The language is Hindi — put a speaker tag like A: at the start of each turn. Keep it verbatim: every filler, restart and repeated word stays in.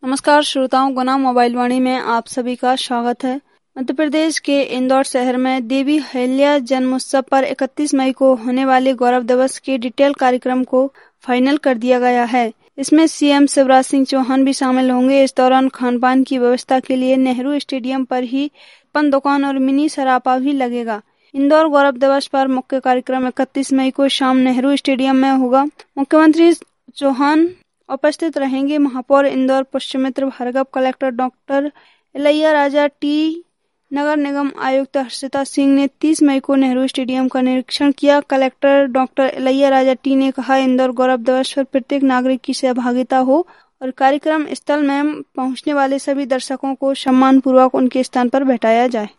A: नमस्कार श्रोताओं, गुना मोबाइल वाणी में आप सभी का स्वागत है। मध्य प्रदेश के इंदौर शहर में देवी अहिल्या जन्मोत्सव पर इकतीस मई को होने वाले गौरव दिवस के डिटेल कार्यक्रम को फाइनल कर दिया गया है। इसमें सीएम शिवराज सिंह चौहान भी शामिल होंगे। इस दौरान खान पान की व्यवस्था के लिए नेहरू स्टेडियम पर ही पान दुकान और मिनी सरापा भी लगेगा। इंदौर गौरव दिवस पर मुख्य कार्यक्रम इकतीस मई को शाम नेहरू स्टेडियम में होगा। मुख्यमंत्री चौहान उपस्थित रहेंगे। महापौर Indore Pushyamitra Bhargav, collector doctor Ilaiyaraja T, नगर निगम आयुक्त हर्षिता सिंह ने तीस मई को नेहरू स्टेडियम का निरीक्षण किया। कलेक्टर डॉक्टर इलैयाराजा टी ने कहा, इंदौर गौरव दिवस पर प्रत्येक नागरिक की सहभागिता हो और कार्यक्रम स्थल में पहुंचने वाले सभी दर्शकों को सम्मान पूर्वक उनके स्थान पर बैठाया जाए।